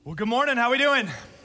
Well, good morning. How we doing?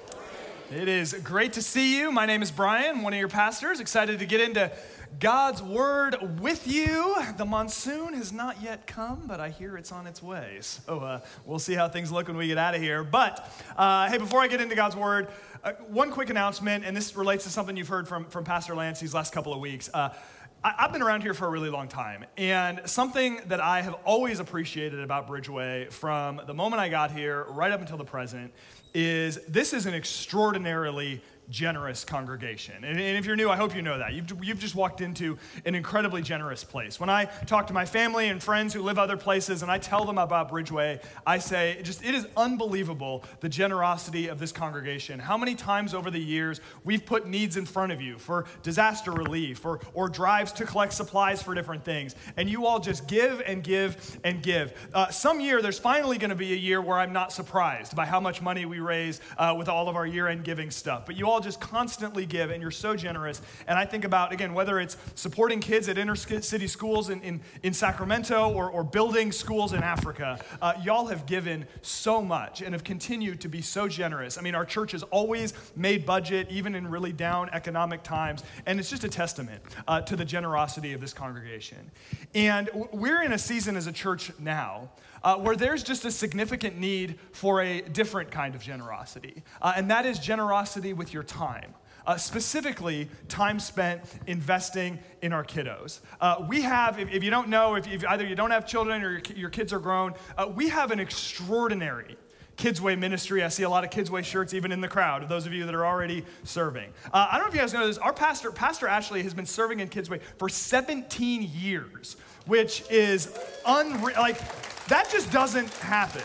It is great to see you. My name is Brian, one of your pastors. Excited to get into God's Word with you. The monsoon has not yet come, but I hear it's on its way. So we'll see how things look when we get out of here. But hey, before I get into God's Word, one quick announcement, and this relates to something you've heard from Pastor Lance these last couple of weeks. I've been around here for a really long time, and something that I have always appreciated about Bridgeway from the moment I got here right up until the present is this is an extraordinarily generous congregation. And if you're new, I hope you know that. You've just walked into an incredibly generous place. When I talk to my family and friends who live other places and I tell them about Bridgeway, I say, it is unbelievable the generosity of this congregation. How many times over the years we've put needs in front of you for disaster relief or drives to collect supplies for different things. And you all just give and give and give. Some year, there's finally going to be a year where I'm not surprised by how much money we raise with all of our year-end giving stuff. But you all just constantly give, and you're so generous. And I think about, again, whether it's supporting kids at inner city schools in Sacramento or building schools in Africa, y'all have given so much and have continued to be so generous. I mean, our church has always made budget, even in really down economic times, and it's just a testament to the generosity of this congregation. And we're in a season as a church now where there's just a significant need for a different kind of generosity, and that is generosity with your time. Specifically, time spent investing in our kiddos. We have, if you don't know, if either you don't have children or your kids are grown, we have an extraordinary Kidsway ministry. I see a lot of Kidsway shirts even in the crowd, those of you that are already serving. I don't know if you guys know this, our Pastor Ashley has been serving in Kidsway for 17 years, which is unreal. Like, that just doesn't happen.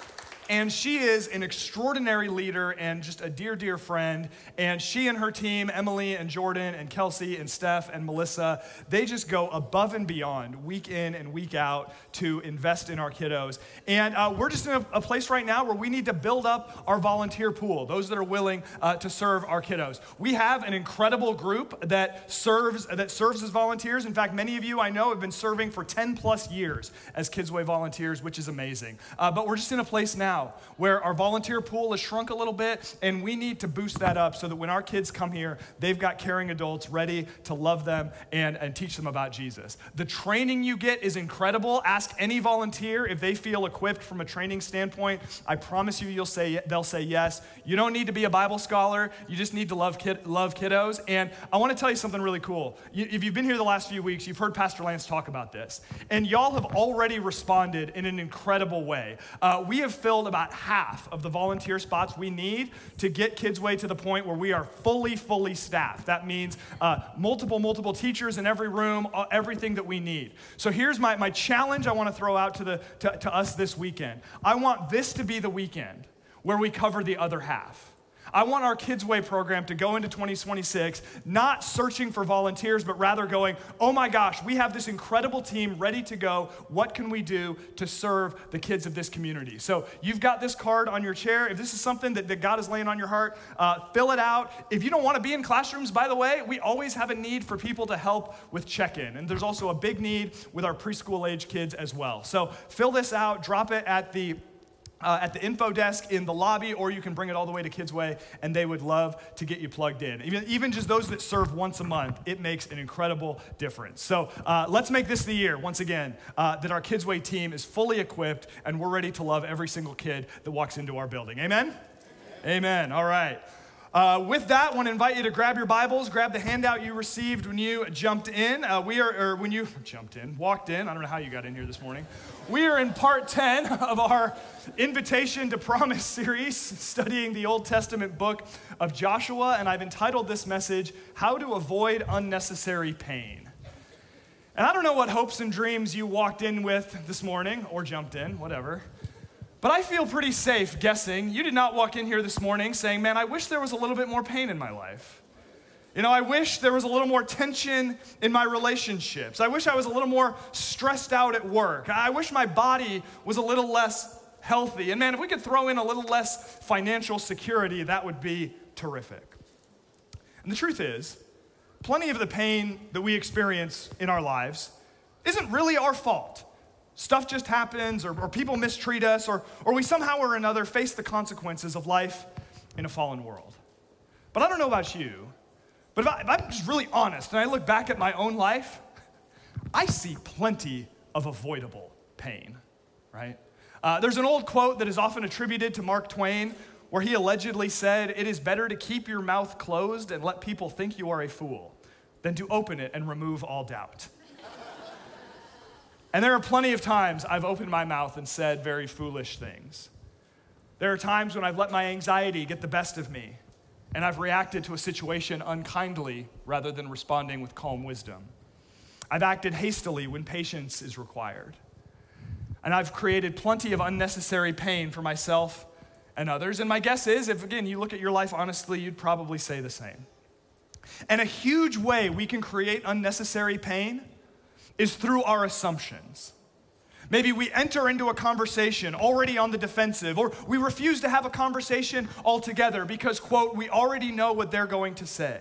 And she is an extraordinary leader and just a dear, dear friend. And she and her team, Emily and Jordan and Kelsey and Steph and Melissa, they just go above and beyond week in and week out to invest in our kiddos. And we're just in a place right now where we need to build up our volunteer pool, those that are willing to serve our kiddos. We have an incredible group that serves as volunteers. In fact, many of you I know have been serving for 10 plus years as Kidsway volunteers, which is amazing. But we're just in a place now where our volunteer pool has shrunk a little bit, and we need to boost that up so that when our kids come here, they've got caring adults ready to love them and teach them about Jesus. The training you get is incredible. Ask any volunteer if they feel equipped from a training standpoint. I promise you, they'll say yes. You don't need to be a Bible scholar. You just need to love kiddos. And I want to tell you something really cool. If you've been here the last few weeks, you've heard Pastor Lance talk about this, and y'all have already responded in an incredible way. We have filled about half of the volunteer spots we need to get Kidsway to the point where we are fully staffed. That means multiple teachers in every room, everything that we need. So here's my challenge I want to throw out to us this weekend. I want this to be the weekend where we cover the other half. I want our Kidsway program to go into 2026 not searching for volunteers, but rather going, oh my gosh, we have this incredible team ready to go. What can we do to serve the kids of this community? So you've got this card on your chair. If this is something that God is laying on your heart, fill it out. If you don't want to be in classrooms, by the way, we always have a need for people to help with check-in. And there's also a big need with our preschool age kids as well. So fill this out, drop it at the info desk in the lobby, or you can bring it all the way to Kidsway, and they would love to get you plugged in. Even just those that serve once a month, it makes an incredible difference. So let's make this the year, once again, that our Kidsway team is fully equipped, and we're ready to love every single kid that walks into our building. Amen? Amen. All right. With that, I want to invite you to grab your Bibles, grab the handout you received when you jumped in. When you walked in. I don't know how you got in here this morning. We are in part 10 of our Invitation to Promise series, studying the Old Testament book of Joshua, and I've entitled this message, How to Avoid Unnecessary Pain. And I don't know what hopes and dreams you walked in with this morning, or jumped in, whatever. But I feel pretty safe guessing you did not walk in here this morning saying, man, I wish there was a little bit more pain in my life. You know, I wish there was a little more tension in my relationships. I wish I was a little more stressed out at work. I wish my body was a little less healthy. And man, if we could throw in a little less financial security, that would be terrific. And the truth is, plenty of the pain that we experience in our lives isn't really our fault. Stuff just happens, or people mistreat us, or we somehow or another face the consequences of life in a fallen world. But I don't know about you, but if I'm just really honest and I look back at my own life, I see plenty of avoidable pain, right? There's an old quote that is often attributed to Mark Twain where he allegedly said, "It is better to keep your mouth closed and let people think you are a fool than to open it and remove all doubt." And there are plenty of times I've opened my mouth and said very foolish things. There are times when I've let my anxiety get the best of me, and I've reacted to a situation unkindly rather than responding with calm wisdom. I've acted hastily when patience is required. And I've created plenty of unnecessary pain for myself and others. And my guess is, if again you look at your life honestly, you'd probably say the same. And a huge way we can create unnecessary pain is through our assumptions. Maybe we enter into a conversation already on the defensive, or we refuse to have a conversation altogether because, quote, we already know what they're going to say.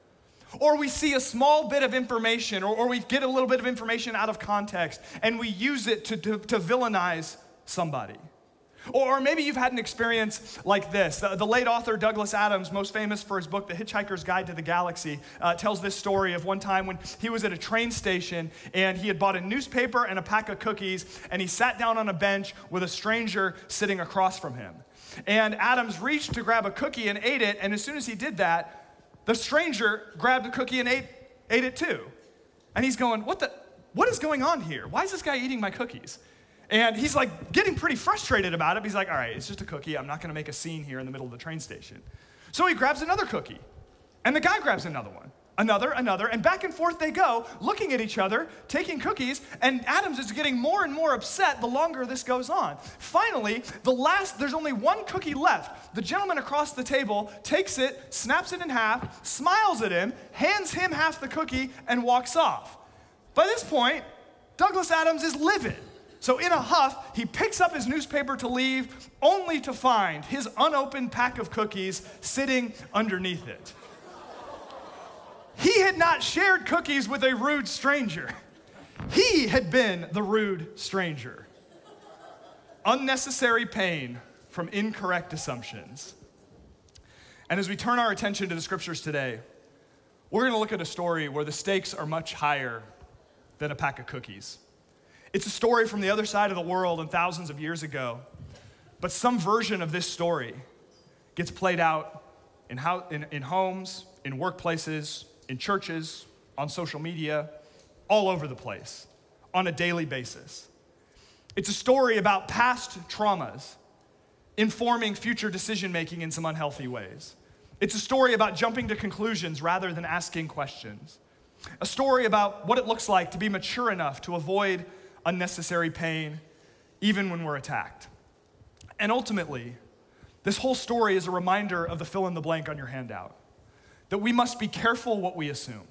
Or we see a small bit of information, or we get a little bit of information out of context, and we use it to villainize somebody. Or maybe you've had an experience like this. The late author Douglas Adams, most famous for his book, The Hitchhiker's Guide to the Galaxy, tells this story of one time when he was at a train station and he had bought a newspaper and a pack of cookies, and he sat down on a bench with a stranger sitting across from him. And Adams reached to grab a cookie and ate it, and as soon as he did that, the stranger grabbed a cookie and ate it too. And he's going, what is going on here? Why is this guy eating my cookies? And he's like getting pretty frustrated about it. He's like, all right, it's just a cookie. I'm not going to make a scene here in the middle of the train station. So he grabs another cookie. And the guy grabs another one. Another, and back and forth they go, looking at each other, taking cookies, and Adams is getting more and more upset the longer this goes on. Finally, there's only one cookie left. The gentleman across the table takes it, snaps it in half, smiles at him, hands him half the cookie, and walks off. By this point, Douglas Adams is livid. So in a huff, he picks up his newspaper to leave, only to find his unopened pack of cookies sitting underneath it. He had not shared cookies with a rude stranger. He had been the rude stranger. Unnecessary pain from incorrect assumptions. And as we turn our attention to the scriptures today, we're going to look at a story where the stakes are much higher than a pack of cookies. It's a story from the other side of the world and thousands of years ago, but some version of this story gets played out in homes, in workplaces, in churches, on social media, all over the place, on a daily basis. It's a story about past traumas informing future decision-making in some unhealthy ways. It's a story about jumping to conclusions rather than asking questions. A story about what it looks like to be mature enough to avoid unnecessary pain, even when we're attacked. And ultimately, this whole story is a reminder of the fill in the blank on your handout, that we must be careful what we assume.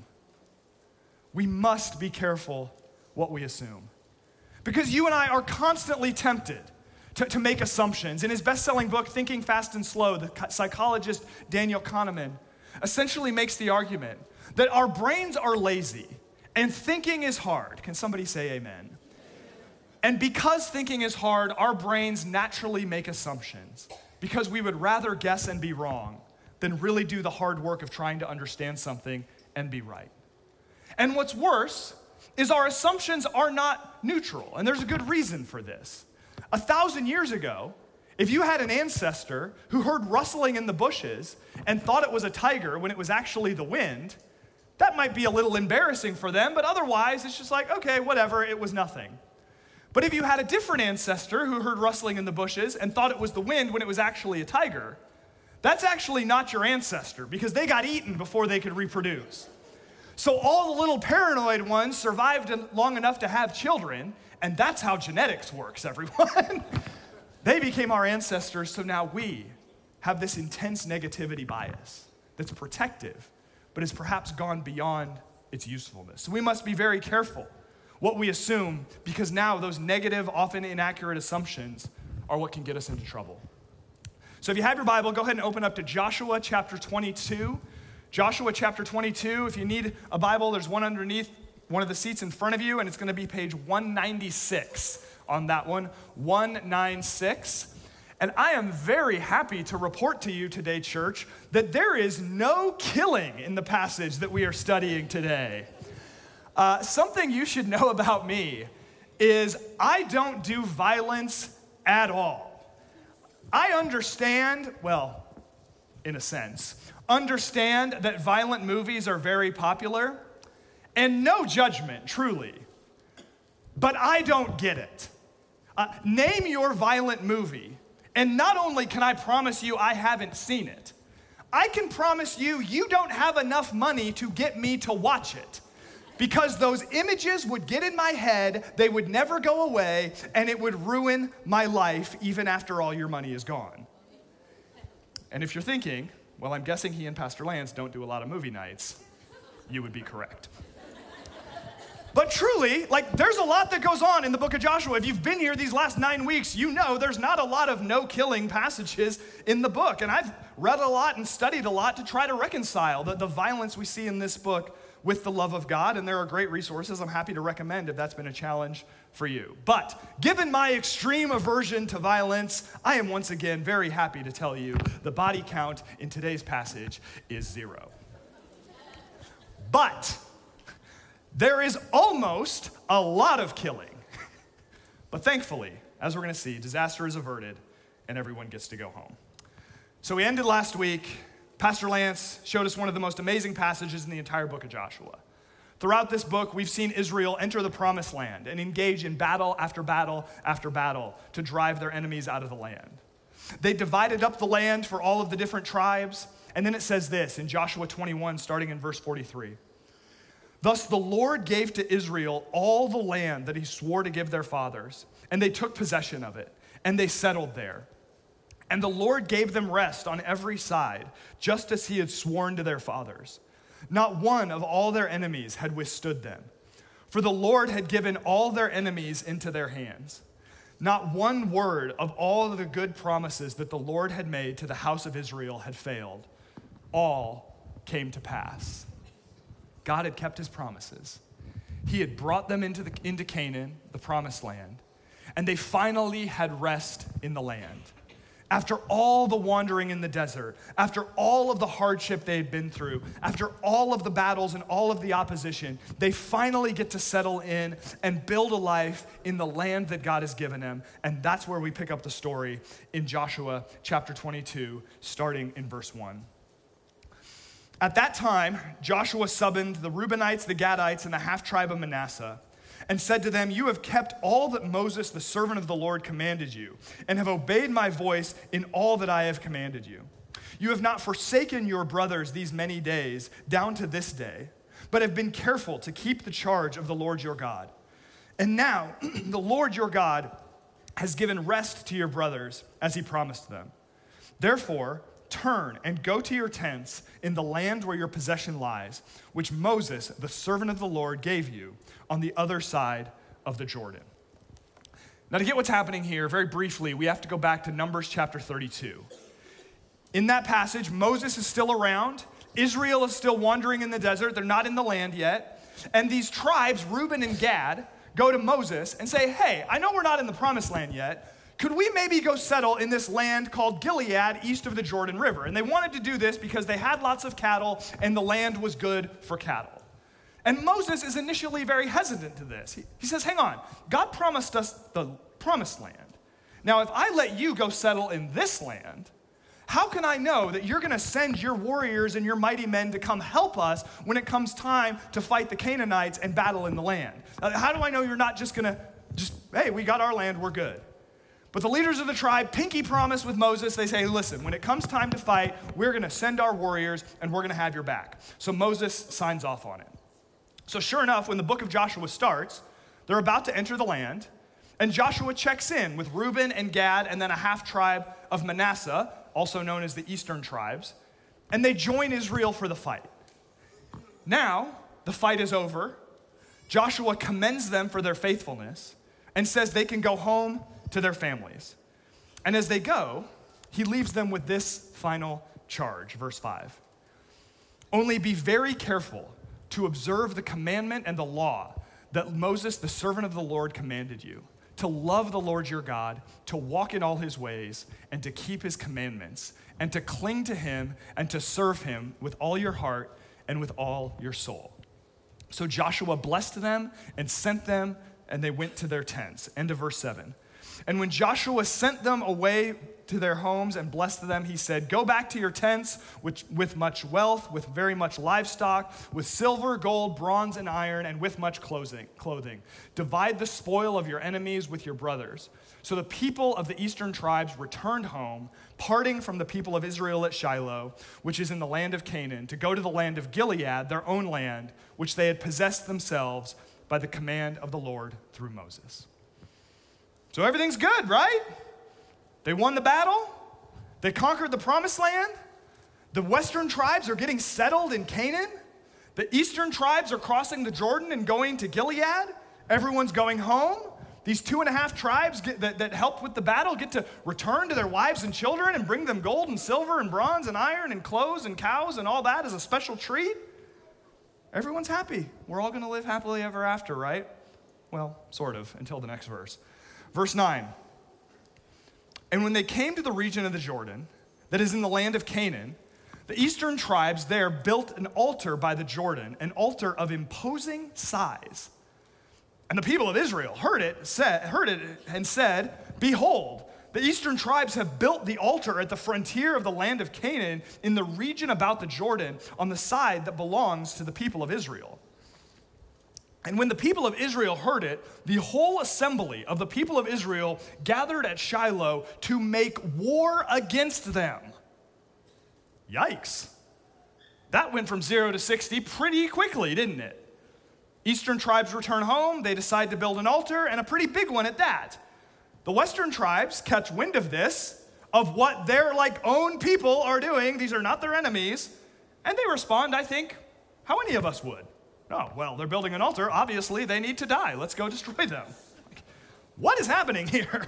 We must be careful what we assume. Because you and I are constantly tempted to make assumptions. In his best-selling book, Thinking Fast and Slow, the psychologist Daniel Kahneman essentially makes the argument that our brains are lazy and thinking is hard. Can somebody say amen? And because thinking is hard, our brains naturally make assumptions because we would rather guess and be wrong than really do the hard work of trying to understand something and be right. And what's worse is our assumptions are not neutral, and there's a good reason for this. 1,000 years ago, if you had an ancestor who heard rustling in the bushes and thought it was a tiger when it was actually the wind, that might be a little embarrassing for them, but otherwise it's just like, okay, whatever, it was nothing. But if you had a different ancestor who heard rustling in the bushes and thought it was the wind when it was actually a tiger, that's actually not your ancestor because they got eaten before they could reproduce. So all the little paranoid ones survived long enough to have children, and that's how genetics works, everyone. They became our ancestors, so now we have this intense negativity bias that's protective, but has perhaps gone beyond its usefulness. So we must be very careful what we assume, because now those negative, often inaccurate assumptions are what can get us into trouble. So if you have your Bible, go ahead and open up to Joshua chapter 22. Joshua chapter 22, if you need a Bible, there's one underneath one of the seats in front of you, and it's going to be page 196 on that one, 196. And I am very happy to report to you today, church, that there is no killing in the passage that we are studying today. Something you should know about me is I don't do violence at all. I understand, well, in a sense, understand that violent movies are very popular, and no judgment, truly. But I don't get it. Name your violent movie, and not only can I promise you I haven't seen it, I can promise you you don't have enough money to get me to watch it. Because those images would get in my head, they would never go away, and it would ruin my life even after all your money is gone. And if you're thinking, well, I'm guessing he and Pastor Lance don't do a lot of movie nights, you would be correct. But truly, there's a lot that goes on in the book of Joshua. If you've been here these last 9 weeks, you know there's not a lot of no-killing passages in the book. And I've read a lot and studied a lot to try to reconcile the violence we see in this book with the love of God. And there are great resources I'm happy to recommend if that's been a challenge for you. But given my extreme aversion to violence, I am once again very happy to tell you the body count in today's passage is 0. But there is almost a lot of killing. But thankfully, as we're going to see, disaster is averted and everyone gets to go home. So we ended last week. Pastor Lance showed us one of the most amazing passages in the entire book of Joshua. Throughout this book, we've seen Israel enter the promised land and engage in battle after battle after battle to drive their enemies out of the land. They divided up the land for all of the different tribes. And then it says this in Joshua 21, starting in verse 43. Thus the Lord gave to Israel all the land that he swore to give their fathers, and they took possession of it, and they settled there. And the Lord gave them rest on every side, just as he had sworn to their fathers. Not one of all their enemies had withstood them, for the Lord had given all their enemies into their hands. Not one word of all of the good promises that the Lord had made to the house of Israel had failed. All came to pass. God had kept his promises. He had brought them into Canaan, the promised land, and they finally had rest in the land. After all the wandering in the desert, after all of the hardship they had been through, after all of the battles and all of the opposition, they finally get to settle in and build a life in the land that God has given them. And that's where we pick up the story in Joshua chapter 22, starting in verse 1. At that time, Joshua summoned the Reubenites, the Gadites, and the half-tribe of Manasseh, and said to them, "You have kept all that Moses, the servant of the Lord, commanded you, and have obeyed my voice in all that I have commanded you. You have not forsaken your brothers these many days, down to this day, but have been careful to keep the charge of the Lord your God. And now the Lord your God has given rest to your brothers, as he promised them. Therefore, turn and go to your tents in the land where your possession lies, which Moses, the servant of the Lord, gave you on the other side of the Jordan." Now, to get what's happening here, very briefly, we have to go back to Numbers chapter 32. In that passage, Moses is still around. Israel is still wandering in the desert. They're not in the land yet. And these tribes, Reuben and Gad, go to Moses and say, "Hey, I know we're not in the promised land yet. Could we maybe go settle in this land called Gilead east of the Jordan River?" And they wanted to do this because they had lots of cattle and the land was good for cattle. And Moses is initially very hesitant to this. He says, hang on, God promised us the promised land. Now, if I let you go settle in this land, how can I know that you're going to send your warriors and your mighty men to come help us when it comes time to fight the Canaanites and battle in the land? How do I know you're not just going to hey, we got our land, we're good? But the leaders of the tribe pinky promise with Moses. They say, listen, when it comes time to fight, we're going to send our warriors and we're going to have your back. So Moses signs off on it. So sure enough, when the book of Joshua starts, they're about to enter the land, and Joshua checks in with Reuben and Gad and then a half-tribe of Manasseh, also known as the eastern tribes, and they join Israel for the fight. Now, the fight is over. Joshua commends them for their faithfulness and says they can go home to their families. And as they go, he leaves them with this final charge, verse 5. "Only be very careful to observe the commandment and the law that Moses, the servant of the Lord, commanded you, to love the Lord your God, to walk in all his ways, and to keep his commandments, and to cling to him and to serve him with all your heart and with all your soul. So Joshua blessed them and sent them, and they went to their tents. End of verse 7. And when Joshua sent them away to their homes and blessed them, he said, go back to your tents with much wealth, with very much livestock, with silver, gold, bronze, and iron, and with much clothing. Divide the spoil of your enemies with your brothers. So the people of the eastern tribes returned home, parting from the people of Israel at Shiloh, which is in the land of Canaan, to go to the land of Gilead, their own land, which they had possessed themselves by the command of the Lord through Moses. So everything's good, right? They won the battle. They conquered the promised land. The western tribes are getting settled in Canaan. The eastern tribes are crossing the Jordan and going to Gilead. Everyone's going home. These 2.5 tribes that helped with the battle get to return to their wives and children and bring them gold and silver and bronze and iron and clothes and cows and all that as a special treat. Everyone's happy. We're all going to live happily ever after, right? Well, sort of, until the next verse. Verse 9. And when they came to the region of the Jordan, that is in the land of Canaan, the eastern tribes there built an altar by the Jordan, an altar of imposing size. And the people of Israel heard it and said, behold, the eastern tribes have built the altar at the frontier of the land of Canaan in the region about the Jordan on the side that belongs to the people of Israel. And when the people of Israel heard it, the whole assembly of the people of Israel gathered at Shiloh to make war against them. Yikes. That went from 0 to 60 pretty quickly, didn't it? Eastern tribes return home, they decide to build an altar, and a pretty big one at that. The western tribes catch wind of this, of what their own people are doing. These are not their enemies. And they respond, I think, how any of us would. Oh, well, they're building an altar. Obviously, they need to die. Let's go destroy them. What is happening here?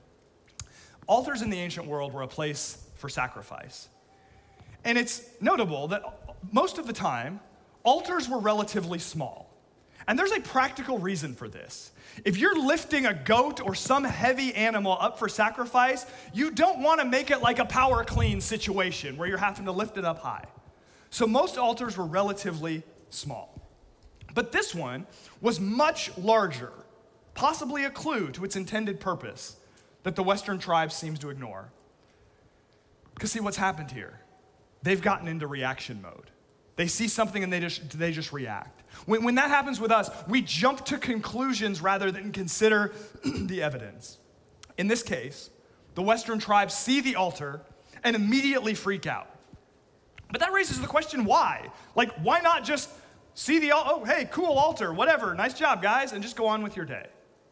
Altars in the ancient world were a place for sacrifice. And it's notable that most of the time, altars were relatively small. And there's a practical reason for this. If you're lifting a goat or some heavy animal up for sacrifice, you don't want to make it like a power clean situation where you're having to lift it up high. So most altars were relatively small. But this one was much larger, possibly a clue to its intended purpose that the western tribes seems to ignore. Because see what's happened here. They've gotten into reaction mode. They see something and they just react. When that happens with us, we jump to conclusions rather than consider the evidence. In this case, the western tribes see the altar and immediately freak out. But that raises the question, why? Why not just see the altar? Oh, hey, cool altar, whatever, nice job, guys, and just go on with your day.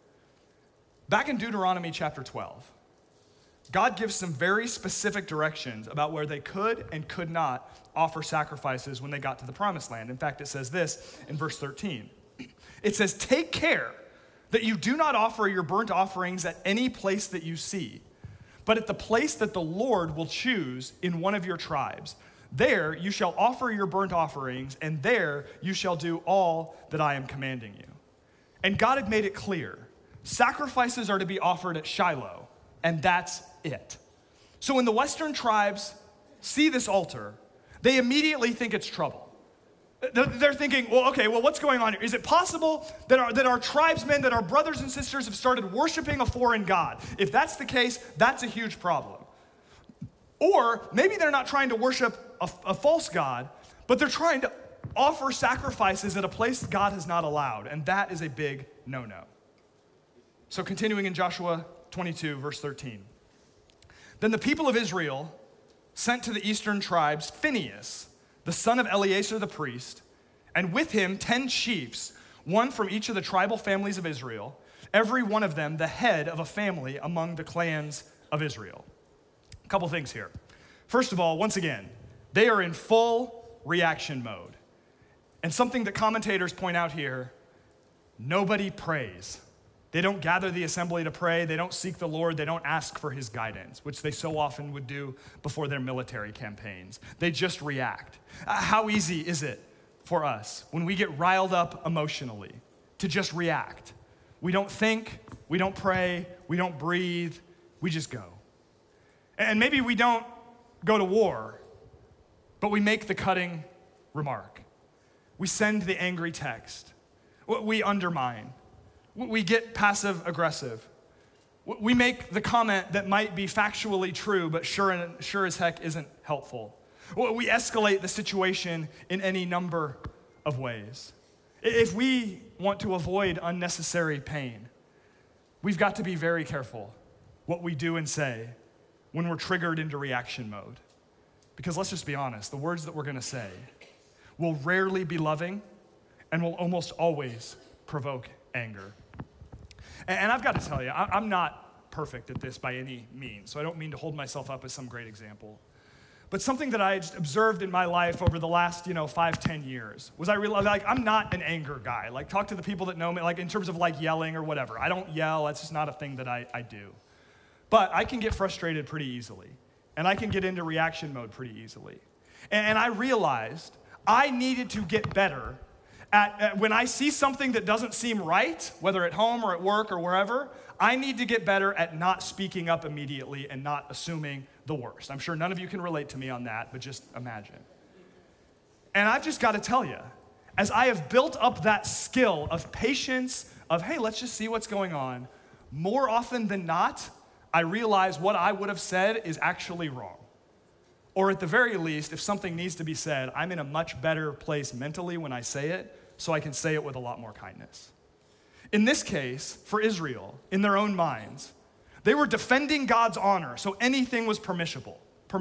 Back in Deuteronomy chapter 12, God gives some very specific directions about where they could and could not offer sacrifices when they got to the promised land. In fact, it says this in verse 13. It says, take care that you do not offer your burnt offerings at any place that you see, but at the place that the Lord will choose in one of your tribes. There you shall offer your burnt offerings, and there you shall do all that I am commanding you. And God had made it clear, sacrifices are to be offered at Shiloh, and that's it. So when the western tribes see this altar, they immediately think it's trouble. They're thinking, what's going on here? Is it possible that our tribesmen, that our brothers and sisters have started worshiping a foreign god? If that's the case, that's a huge problem. Or maybe they're not trying to worship a false god, but they're trying to offer sacrifices at a place God has not allowed, and that is a big no-no. So continuing in Joshua 22, verse 13. Then the people of Israel sent to the eastern tribes Phinehas, the son of Eleazar the priest, and with him 10 chiefs, one from each of the tribal families of Israel, every one of them the head of a family among the clans of Israel. A couple things here. First of all, once again, they are in full reaction mode. And something that commentators point out here, nobody prays. They don't gather the assembly to pray. They don't seek the Lord. They don't ask for his guidance, which they so often would do before their military campaigns. They just react. How easy is it for us when we get riled up emotionally to just react? We don't think, we don't pray, we don't breathe, we just go. And maybe we don't go to war, but we make the cutting remark. We send the angry text. We undermine. We get passive aggressive. We make the comment that might be factually true, but sure as heck isn't helpful. We escalate the situation in any number of ways. If we want to avoid unnecessary pain, we've got to be very careful what we do and say when we're triggered into reaction mode. Because let's just be honest, the words that we're going to say will rarely be loving and will almost always provoke anger. And I've got to tell you, I'm not perfect at this by any means, so I don't mean to hold myself up as some great example. But something that I just observed in my life over the last, 5-10 years was I realized, I'm not an anger guy. Talk to the people that know me, in terms of yelling or whatever. I don't yell, that's just not a thing that I do. But I can get frustrated pretty easily, and I can get into reaction mode pretty easily. And I realized I needed to get better at when I see something that doesn't seem right, whether at home or at work or wherever, I need to get better at not speaking up immediately and not assuming the worst. I'm sure none of you can relate to me on that, but just imagine. And I've just got to tell you, as I have built up that skill of patience, of, hey, let's just see what's going on, more often than not, I realize what I would have said is actually wrong. Or at the very least, if something needs to be said, I'm in a much better place mentally when I say it, so I can say it with a lot more kindness. In this case, for Israel, in their own minds, they were defending God's honor, so anything was permissible.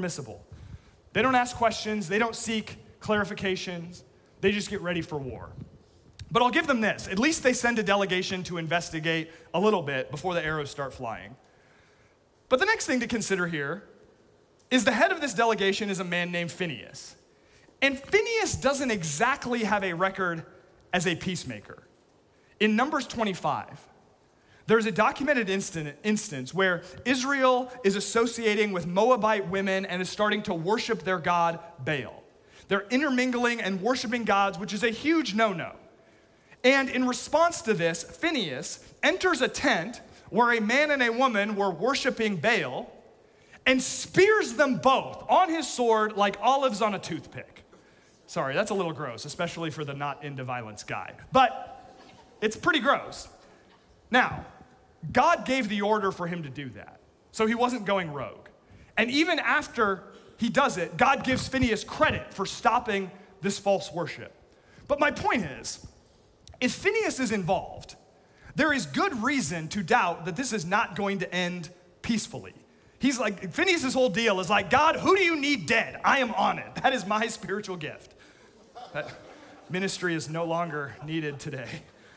They don't ask questions, they don't seek clarifications, they just get ready for war. But I'll give them this, at least they send a delegation to investigate a little bit before the arrows start flying. But the next thing to consider here is the head of this delegation is a man named Phinehas. And Phinehas doesn't exactly have a record as a peacemaker. In Numbers 25, there's a documented instance where Israel is associating with Moabite women and is starting to worship their god Baal. They're intermingling and worshiping gods, which is a huge no-no. And in response to this, Phinehas enters a tent where a man and a woman were worshiping Baal and spears them both on his sword like olives on a toothpick. Sorry, that's a little gross, especially for the not into violence guy. But it's pretty gross. Now, God gave the order for him to do that, so he wasn't going rogue. And even after he does it, God gives Phinehas credit for stopping this false worship. But my point is, if Phinehas is involved, there is good reason to doubt that this is not going to end peacefully. He's like, Phinehas' whole deal is like, God, who do you need dead? I am on it. That is my spiritual gift. That ministry is no longer needed today.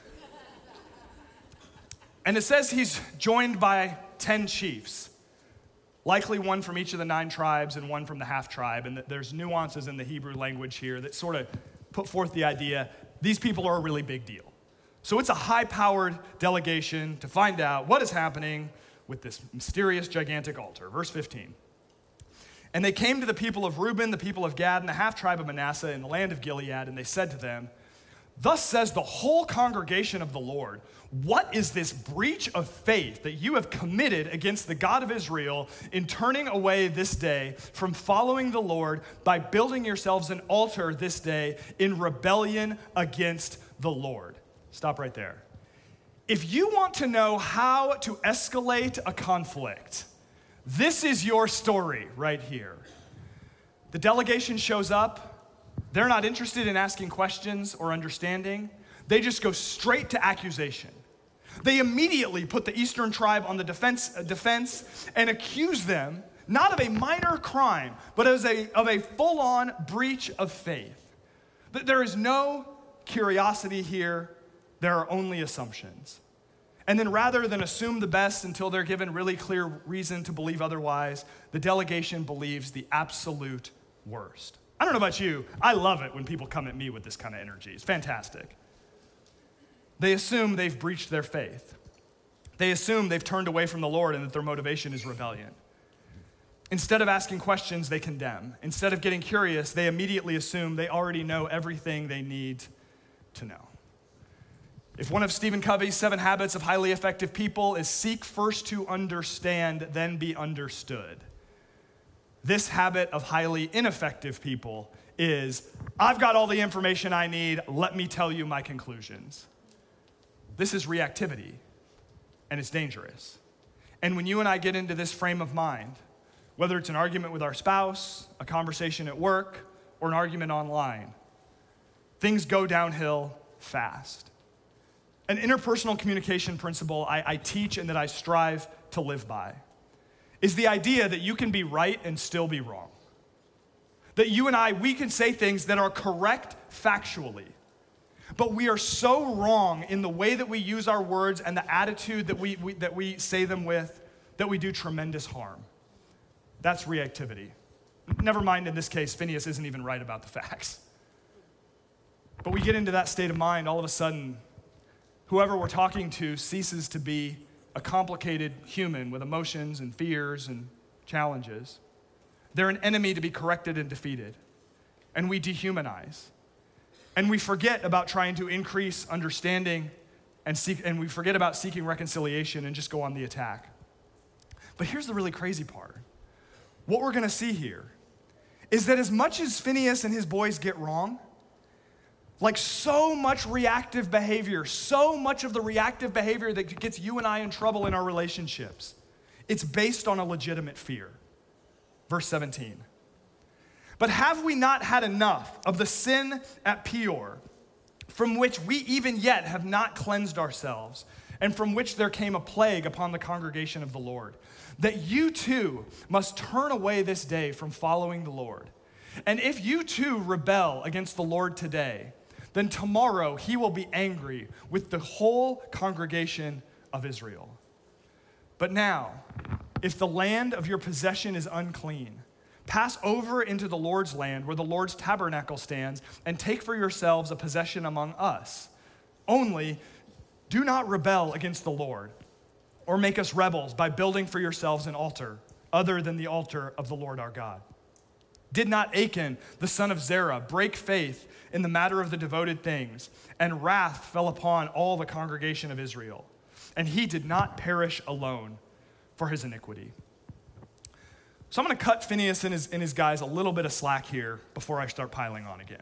And it says he's joined by 10 chiefs, likely one from each of the 9 tribes and one from the half tribe. And there's nuances in the Hebrew language here that sort of put forth the idea these people are a really big deal. So it's a high-powered delegation to find out what is happening with this mysterious, gigantic altar. Verse 15. And they came to the people of Reuben, the people of Gad, and the half-tribe of Manasseh in the land of Gilead, and they said to them, thus says the whole congregation of the Lord, what is this breach of faith that you have committed against the God of Israel in turning away this day from following the Lord by building yourselves an altar this day in rebellion against the Lord? Stop right there. If you want to know how to escalate a conflict, this is your story right here. The delegation shows up. They're not interested in asking questions or understanding. They just go straight to accusation. They immediately put the eastern tribe on the defense and accuse them, not of a minor crime, but of a full-on breach of faith. There is no curiosity here. There are only assumptions. And then rather than assume the best until they're given really clear reason to believe otherwise, the delegation believes the absolute worst. I don't know about you, I love it when people come at me with this kind of energy. It's fantastic. They assume they've breached their faith. They assume they've turned away from the Lord and that their motivation is rebellion. Instead of asking questions, they condemn. Instead of getting curious, they immediately assume they already know everything they need to know. If one of Stephen Covey's 7 habits of highly effective people is seek first to understand, then be understood, this habit of highly ineffective people is, I've got all the information I need, let me tell you my conclusions. This is reactivity, and it's dangerous. And when you and I get into this frame of mind, whether it's an argument with our spouse, a conversation at work, or an argument online, things go downhill fast. An interpersonal communication principle I teach and that I strive to live by is the idea that you can be right and still be wrong. That you and I, we can say things that are correct factually, but we are so wrong in the way that we use our words and the attitude that we say them with that we do tremendous harm. That's reactivity. Never mind, in this case, Phineas isn't even right about the facts. But we get into that state of mind, all of a sudden, whoever we're talking to ceases to be a complicated human with emotions and fears and challenges. They're an enemy to be corrected and defeated. And we dehumanize. And we forget about trying to increase understanding and we forget about seeking reconciliation and just go on the attack. But here's the really crazy part. What we're gonna see here is that as much as Phineas and his boys get wrong, like so much reactive behavior, so much of the reactive behavior that gets you and I in trouble in our relationships, it's based on a legitimate fear. Verse 17. But have we not had enough of the sin at Peor, from which we even yet have not cleansed ourselves, and from which there came a plague upon the congregation of the Lord, that you too must turn away this day from following the Lord? And if you too rebel against the Lord today, then tomorrow he will be angry with the whole congregation of Israel. But now, if the land of your possession is unclean, pass over into the Lord's land where the Lord's tabernacle stands and take for yourselves a possession among us. Only do not rebel against the Lord or make us rebels by building for yourselves an altar other than the altar of the Lord our God. Did not Achan, the son of Zerah, break faith in the matter of the devoted things, and wrath fell upon all the congregation of Israel? And he did not perish alone for his iniquity. So I'm going to cut Phineas and his guys a little bit of slack here before I start piling on again.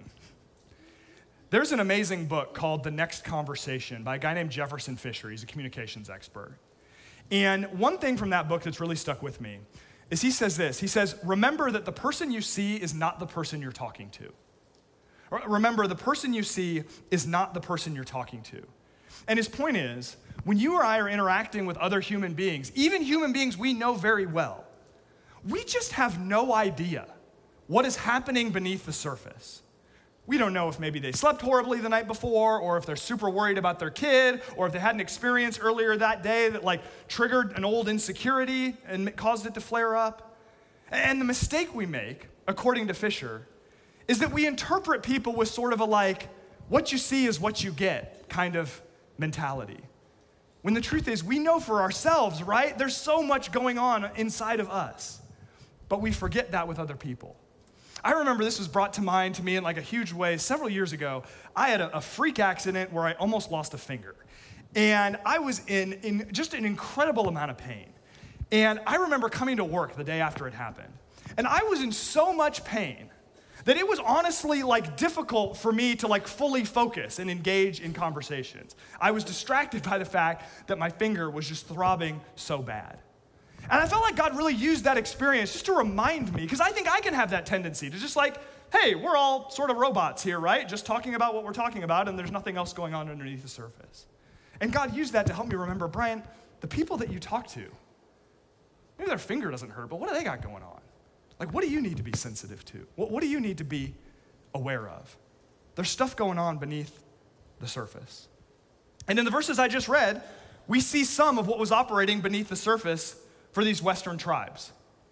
There's an amazing book called The Next Conversation by a guy named Jefferson Fisher. He's a communications expert. And one thing from that book that's really stuck with me is he says this. He says, remember that the person you see is not the person you're talking to. Remember, the person you see is not the person you're talking to. And his point is, when you or I are interacting with other human beings, even human beings we know very well, we just have no idea what is happening beneath the surface. We don't know if maybe they slept horribly the night before, or if they're super worried about their kid, or if they had an experience earlier that day that triggered an old insecurity and caused it to flare up. And the mistake we make, according to Fisher, is that we interpret people with sort of a what you see is what you get kind of mentality. When the truth is, we know for ourselves, right? There's so much going on inside of us, but we forget that with other people. I remember this was brought to mind to me in a huge way. Several years ago, I had a freak accident where I almost lost a finger. And I was in just an incredible amount of pain. And I remember coming to work the day after it happened. And I was in so much pain that it was honestly difficult for me to fully focus and engage in conversations. I was distracted by the fact that my finger was just throbbing so bad. And I felt like God really used that experience just to remind me, because I think I can have that tendency to just hey, we're all sort of robots here, right? Just talking about what we're talking about, and there's nothing else going on underneath the surface. And God used that to help me remember, Brian, the people that you talk to, maybe their finger doesn't hurt, but what do they got going on? What do you need to be sensitive to? What do you need to be aware of? There's stuff going on beneath the surface. And in the verses I just read, we see some of what was operating beneath the surface for these Western tribes.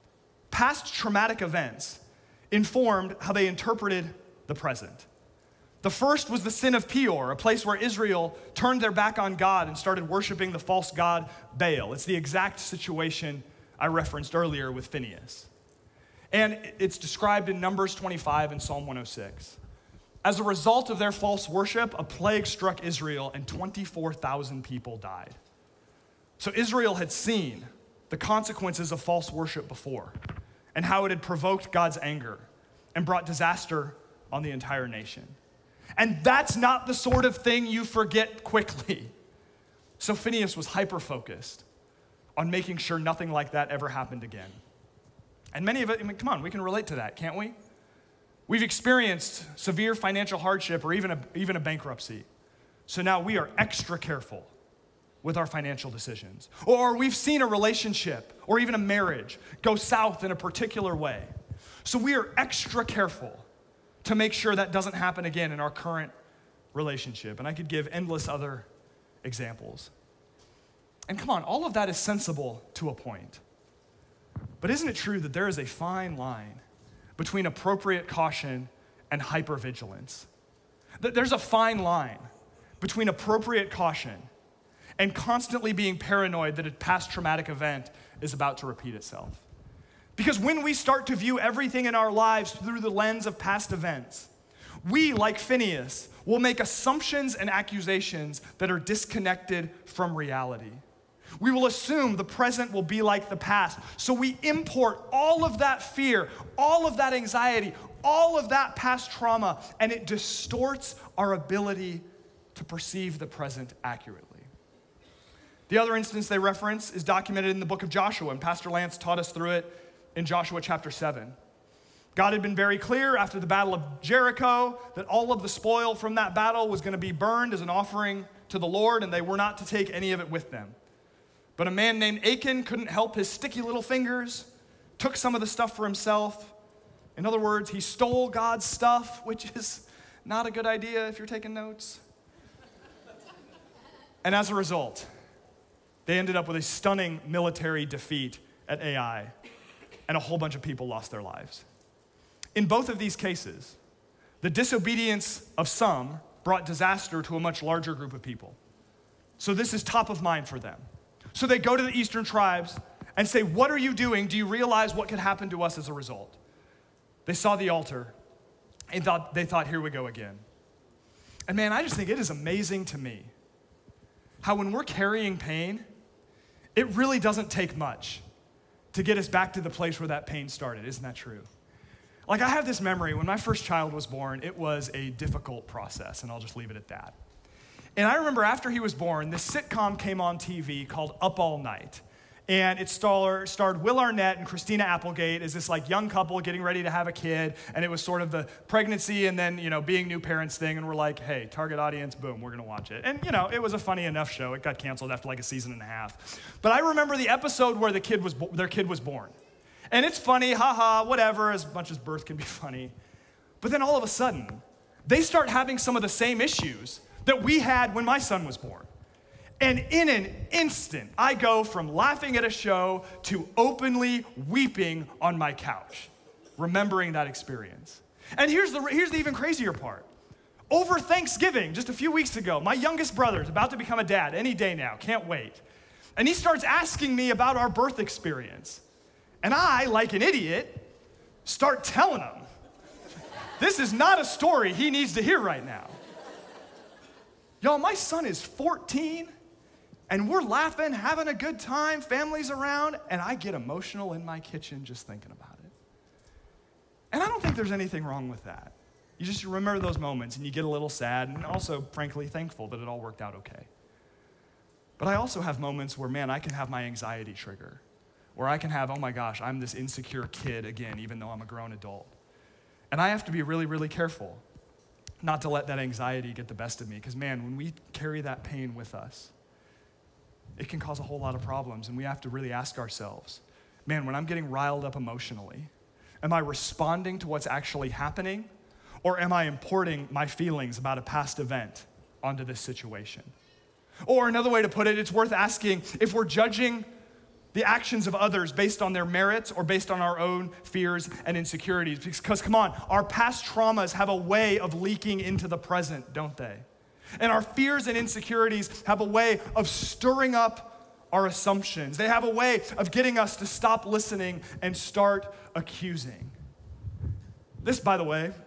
Past traumatic events informed how they interpreted the present. The first was the sin of Peor, a place where Israel turned their back on God and started worshiping the false god Baal. It's the exact situation I referenced earlier with Phineas. And it's described in Numbers 25 and Psalm 106. As a result of their false worship, a plague struck Israel and 24,000 people died. So Israel had seen the consequences of false worship before and how it had provoked God's anger and brought disaster on the entire nation. And that's not the sort of thing you forget quickly. So Phinehas was hyper-focused on making sure nothing like that ever happened again. And many of it, come on, we can relate to that, can't we? We've experienced severe financial hardship or even a bankruptcy. So now we are extra careful with our financial decisions. Or we've seen a relationship or even a marriage go south in a particular way. So we are extra careful to make sure that doesn't happen again in our current relationship. And I could give endless other examples. And come on, all of that is sensible to a point. But isn't it true that there is a fine line between appropriate caution and hypervigilance? That there's a fine line between appropriate caution and constantly being paranoid that a past traumatic event is about to repeat itself. Because when we start to view everything in our lives through the lens of past events, we, like Phinehas, will make assumptions and accusations that are disconnected from reality. We will assume the present will be like the past. So we import all of that fear, all of that anxiety, all of that past trauma, and it distorts our ability to perceive the present accurately. The other instance they reference is documented in the book of Joshua, and Pastor Lance taught us through it in Joshua chapter 7. God had been very clear after the battle of Jericho that all of the spoil from that battle was going to be burned as an offering to the Lord, and they were not to take any of it with them. But a man named Achan couldn't help his sticky little fingers, took some of the stuff for himself. In other words, he stole God's stuff, which is not a good idea if you're taking notes. And as a result, they ended up with a stunning military defeat at Ai, and a whole bunch of people lost their lives. In both of these cases, the disobedience of some brought disaster to a much larger group of people. So this is top of mind for them. So they go to the eastern tribes and say, "What are you doing? Do you realize what could happen to us as a result?" They saw the altar and they thought, here we go again. And man, I just think it is amazing to me how when we're carrying pain, it really doesn't take much to get us back to the place where that pain started. Isn't that true? Like, I have this memory, when my first child was born, it was a difficult process, and I'll just leave it at that. And I remember after he was born, this sitcom came on TV called Up All Night. And it starred Will Arnett and Christina Applegate as this like young couple getting ready to have a kid. And it was sort of the pregnancy and then, being new parents thing. And we're like, hey, target audience, boom, we're gonna watch it. And it was a funny enough show. It got canceled after like a season and a half. But I remember the episode where their kid was born. And it's funny, haha, whatever, as much as birth can be funny. But then all of a sudden, they start having some of the same issues that we had when my son was born. And in an instant, I go from laughing at a show to openly weeping on my couch, remembering that experience. And here's the even crazier part. Over Thanksgiving, just a few weeks ago, my youngest brother is about to become a dad any day now, can't wait. And he starts asking me about our birth experience. And I, like an idiot, start telling him, this is not a story he needs to hear right now. Y'all, my son is 14, and we're laughing, having a good time, family's around, and I get emotional in my kitchen just thinking about it. And I don't think there's anything wrong with that. You just remember those moments, and you get a little sad, and also, frankly, thankful that it all worked out okay. But I also have moments where, man, I can have my anxiety trigger, where I can have, oh my gosh, I'm this insecure kid again, even though I'm a grown adult. And I have to be really, really careful not to let that anxiety get the best of me. Because man, when we carry that pain with us, it can cause a whole lot of problems. And we have to really ask ourselves, man, when I'm getting riled up emotionally, am I responding to what's actually happening? Or am I importing my feelings about a past event onto this situation? Or another way to put it, it's worth asking if we're judging the actions of others based on their merits or based on our own fears and insecurities. Because come on, our past traumas have a way of leaking into the present, don't they? And our fears and insecurities have a way of stirring up our assumptions. They have a way of getting us to stop listening and start accusing. This, by the way,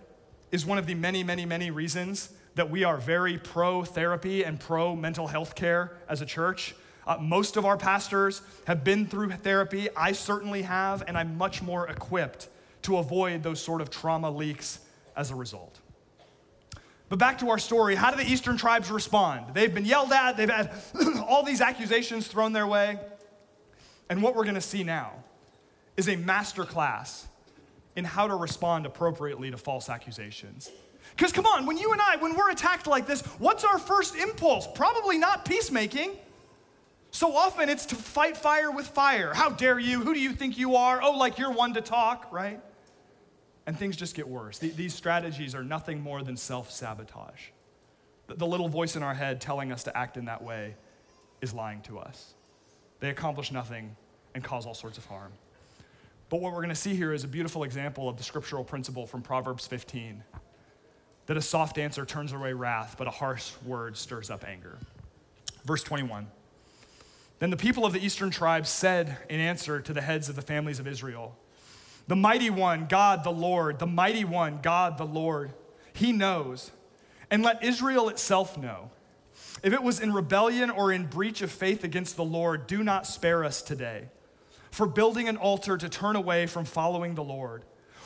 is one of the many, many, many reasons that we are very pro-therapy and pro-mental health care as a church. Most of our pastors have been through therapy. I certainly have, and I'm much more equipped to avoid those sort of trauma leaks as a result. But back to our story, how do the eastern tribes respond? They've been yelled at, they've had all these accusations thrown their way. And what we're gonna see now is a masterclass in how to respond appropriately to false accusations. Because come on, when we're attacked like this, what's our first impulse? Probably not peacemaking. So often it's to fight fire with fire. How dare you? Who do you think you are? Oh, like you're one to talk, right? And things just get worse. These strategies are nothing more than self-sabotage. The little voice in our head telling us to act in that way is lying to us. They accomplish nothing and cause all sorts of harm. But what we're gonna see here is a beautiful example of the scriptural principle from Proverbs 15, that a soft answer turns away wrath, but a harsh word stirs up anger. Verse 21, then the people of the eastern tribes said in answer to the heads of the families of Israel, the mighty one, God the Lord, the mighty one, God the Lord, he knows, and let Israel itself know. If it was in rebellion or in breach of faith against the Lord, do not spare us today for building an altar to turn away from following the Lord.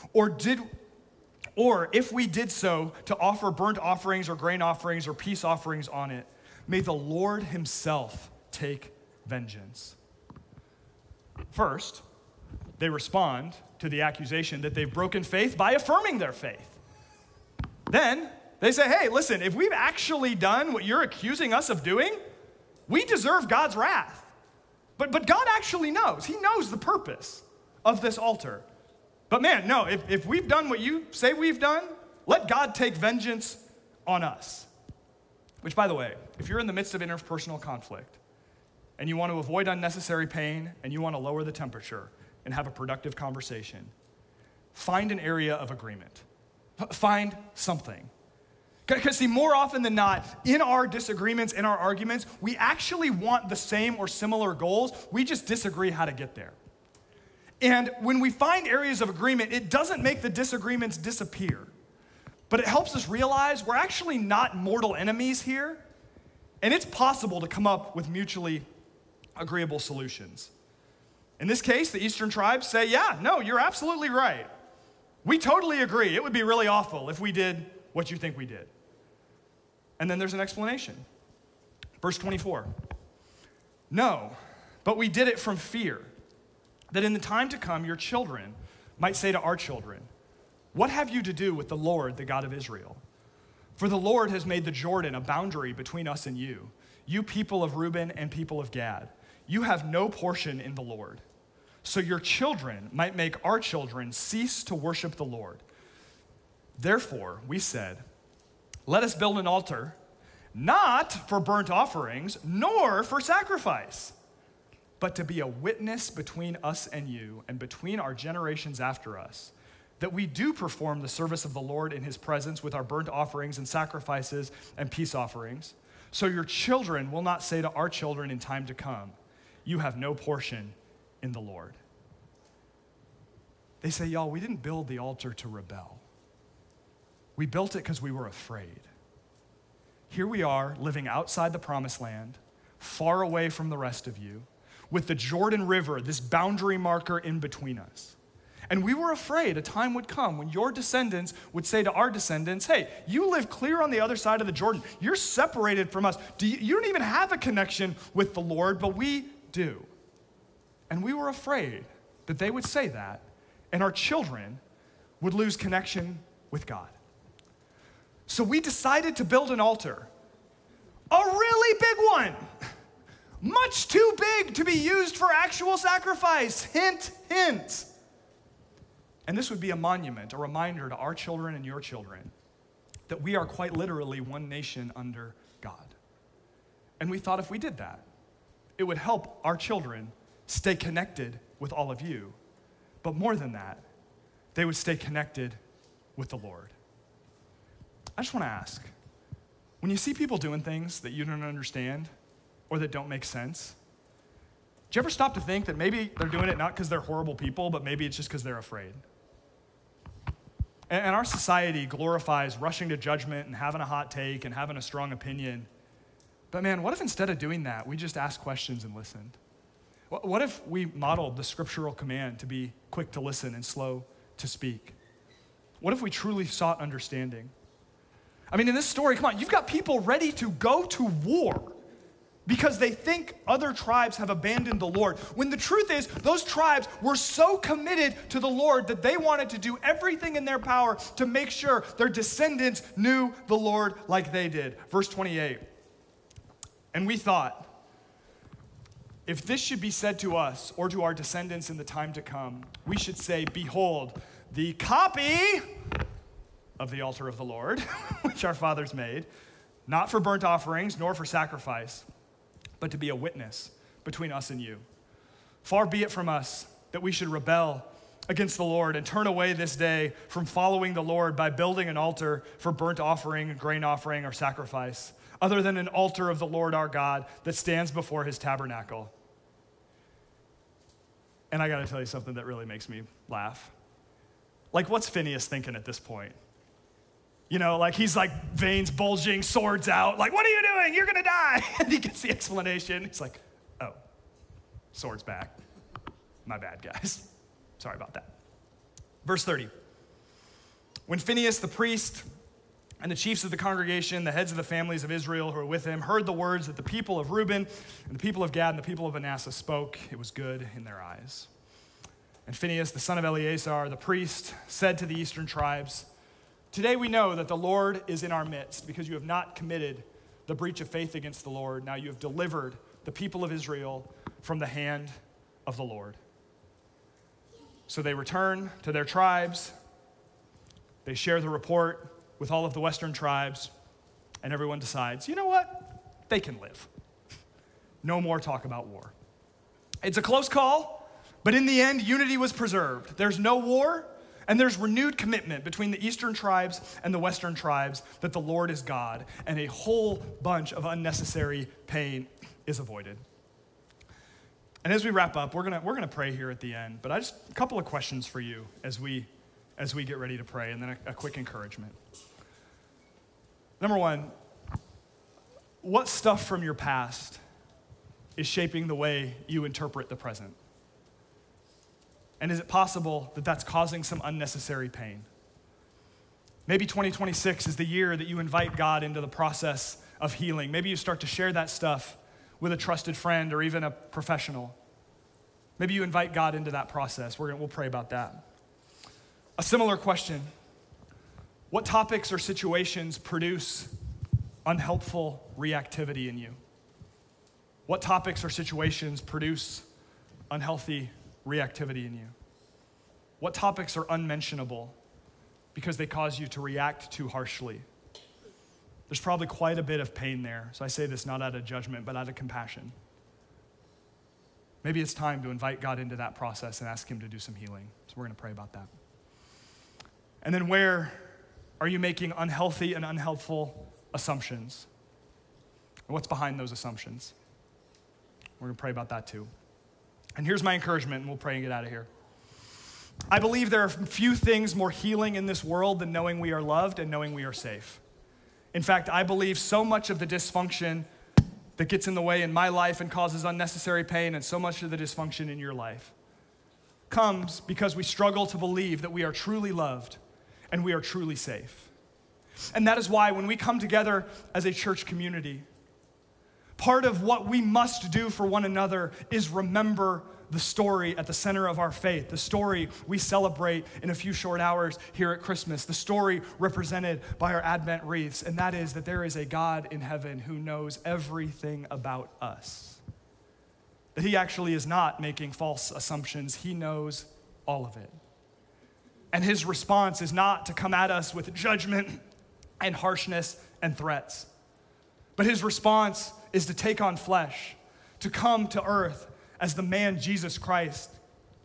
Or if we did so, to offer burnt offerings or grain offerings or peace offerings on it, may the Lord himself take vengeance. First, they respond to the accusation that they've broken faith by affirming their faith. Then they say, hey, listen, if we've actually done what you're accusing us of doing, we deserve God's wrath. But God actually knows. He knows the purpose of this altar. But man, no, if we've done what you say we've done, let God take vengeance on us. Which, by the way, if you're in the midst of interpersonal conflict and you want to avoid unnecessary pain and you want to lower the temperature and have a productive conversation, find an area of agreement. Find something. Because see, more often than not, in our disagreements, in our arguments, we actually want the same or similar goals. We just disagree how to get there. And when we find areas of agreement, it doesn't make the disagreements disappear, but it helps us realize we're actually not mortal enemies here, and it's possible to come up with mutually agreeable solutions. In this case, the eastern tribes say, yeah, no, you're absolutely right. We totally agree. It would be really awful if we did what you think we did. And then there's an explanation. Verse 24. No, but we did it from fear, that in the time to come your children might say to our children, what have you to do with the Lord, the God of Israel? For the Lord has made the Jordan a boundary between us and you people of Reuben and people of Gad. You have no portion in the Lord. So your children might make our children cease to worship the Lord. Therefore, we said, let us build an altar, not for burnt offerings, nor for sacrifice, but to be a witness between us and you, and between our generations after us, that we do perform the service of the Lord in his presence with our burnt offerings and sacrifices and peace offerings. So your children will not say to our children in time to come, you have no portion in the Lord. They say, y'all, we didn't build the altar to rebel. We built it because we were afraid. Here we are living outside the promised land, far away from the rest of you, with the Jordan River, this boundary marker in between us. And we were afraid a time would come when your descendants would say to our descendants, hey, you live clear on the other side of the Jordan. You're separated from us. You don't even have a connection with the Lord, but we do. And we were afraid that they would say that, and our children would lose connection with God. So we decided to build an altar, a really big one, much too big to be used for actual sacrifice. Hint, hint. And this would be a monument, a reminder to our children and your children that we are quite literally one nation under God. And we thought if we did that, it would help our children stay connected with all of you. But more than that, they would stay connected with the Lord. I just want to ask, when you see people doing things that you don't understand or that don't make sense, do you ever stop to think that maybe they're doing it not because they're horrible people, but maybe it's just because they're afraid? And our society glorifies rushing to judgment and having a hot take and having a strong opinion. But man, what if instead of doing that, we just asked questions and listened? What if we modeled the scriptural command to be quick to listen and slow to speak? What if we truly sought understanding? I mean, in this story, come on, you've got people ready to go to war because they think other tribes have abandoned the Lord. When the truth is, those tribes were so committed to the Lord that they wanted to do everything in their power to make sure their descendants knew the Lord like they did. Verse 28. And we thought, if this should be said to us or to our descendants in the time to come, we should say, behold, the copy of the altar of the Lord, which our fathers made, not for burnt offerings nor for sacrifice, but to be a witness between us and you. Far be it from us that we should rebel against the Lord and turn away this day from following the Lord by building an altar for burnt offering, grain offering, or sacrifice, other than an altar of the Lord our God that stands before his tabernacle. And I gotta tell you something that really makes me laugh. Like, what's Phinehas thinking at this point? You know, like he's like veins bulging, swords out, like, what are you doing? You're gonna die. And he gets the explanation. He's like, oh, sword's back. My bad, guys. Sorry about that. Verse 30. When Phinehas the priest and the chiefs of the congregation, the heads of the families of Israel who were with him, heard the words that the people of Reuben and the people of Gad and the people of Manasseh spoke, it was good in their eyes. And Phinehas, the son of Eleazar, the priest, said to the eastern tribes, today we know that the Lord is in our midst because you have not committed the breach of faith against the Lord. Now you have delivered the people of Israel from the hand of the Lord. So they return to their tribes. They share the report with all of the western tribes, and everyone decides, you know what? They can live. No more talk about war. It's a close call, but in the end, unity was preserved. There's no war, and there's renewed commitment between the eastern tribes and the western tribes that the Lord is God, and a whole bunch of unnecessary pain is avoided. And as we wrap up, we're gonna pray here at the end, but a couple of questions for you as we get ready to pray, and then a quick encouragement. Number one, what stuff from your past is shaping the way you interpret the present? And is it possible that that's causing some unnecessary pain? Maybe 2026 is the year that you invite God into the process of healing. Maybe you start to share that stuff with a trusted friend or even a professional. Maybe you invite God into that process. We'll pray about that. A similar question: what topics or situations produce unhelpful reactivity in you? What topics or situations produce unhealthy reactivity in you? What topics are unmentionable because they cause you to react too harshly? There's probably quite a bit of pain there. So I say this not out of judgment, but out of compassion. Maybe it's time to invite God into that process and ask him to do some healing. So we're going to pray about that. And then where are you making unhealthy and unhelpful assumptions? And what's behind those assumptions? We're going to pray about that too. And here's my encouragement, and we'll pray and get out of here. I believe there are few things more healing in this world than knowing we are loved and knowing we are safe. In fact, I believe so much of the dysfunction that gets in the way in my life and causes unnecessary pain, and so much of the dysfunction in your life, comes because we struggle to believe that we are truly loved and we are truly safe. And that is why when we come together as a church community, part of what we must do for one another is remember the story at the center of our faith, the story we celebrate in a few short hours here at Christmas, the story represented by our Advent wreaths, and that is that there is a God in heaven who knows everything about us. That he actually is not making false assumptions. He knows all of it. And his response is not to come at us with judgment and harshness and threats, but his response is to take on flesh, to come to earth as the man Jesus Christ,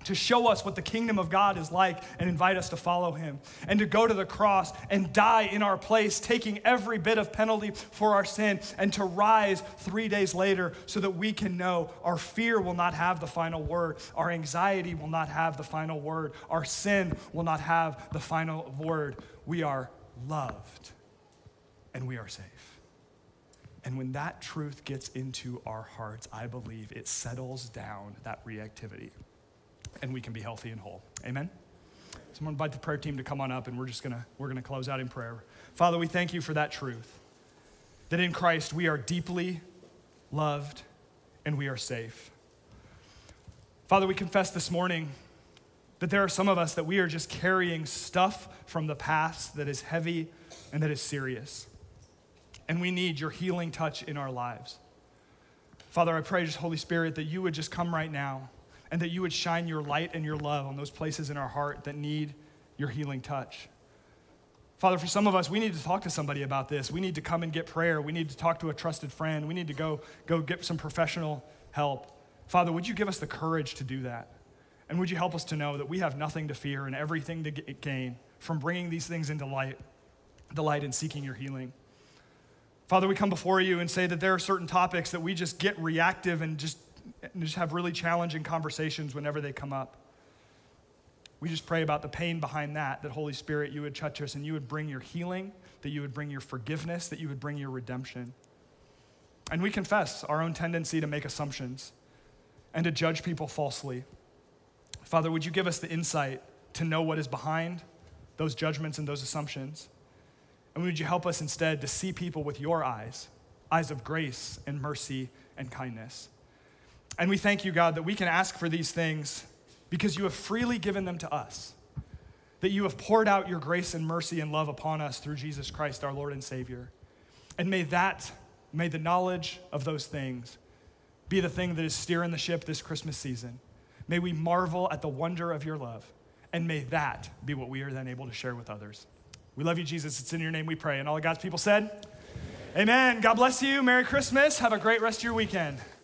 to show us what the kingdom of God is like and invite us to follow him, and to go to the cross and die in our place, taking every bit of penalty for our sin, and to rise 3 days later so that we can know our fear will not have the final word, our anxiety will not have the final word, our sin will not have the final word. We are loved and we are safe. And when that truth gets into our hearts, I believe it settles down that reactivity, and we can be healthy and whole. Amen? So I'm gonna invite the prayer team to come on up, and we're gonna close out in prayer. Father, we thank you for that truth, that in Christ we are deeply loved and we are safe. Father, we confess this morning that there are some of us that we are just carrying stuff from the past that is heavy and that is serious. And we need your healing touch in our lives. Father, I pray, just Holy Spirit, that you would just come right now and that you would shine your light and your love on those places in our heart that need your healing touch. Father, for some of us, we need to talk to somebody about this. We need to come and get prayer. We need to talk to a trusted friend. We need to go get some professional help. Father, would you give us the courage to do that? And would you help us to know that we have nothing to fear and everything to gain from bringing these things into light and seeking your healing? Father, we come before you and say that there are certain topics that we just get reactive and just have really challenging conversations whenever they come up. We just pray about the pain behind that Holy Spirit, you would touch us and you would bring your healing, that you would bring your forgiveness, that you would bring your redemption. And we confess our own tendency to make assumptions and to judge people falsely. Father, would you give us the insight to know what is behind those judgments and those assumptions? And would you help us instead to see people with your eyes of grace and mercy and kindness? And we thank you, God, that we can ask for these things because you have freely given them to us, that you have poured out your grace and mercy and love upon us through Jesus Christ, our Lord and Savior. And may the knowledge of those things be the thing that is steering the ship this Christmas season. May we marvel at the wonder of your love, and may that be what we are then able to share with others. We love you, Jesus. It's in your name we pray. And all of God's people said, amen. God bless you. Merry Christmas. Have a great rest of your weekend.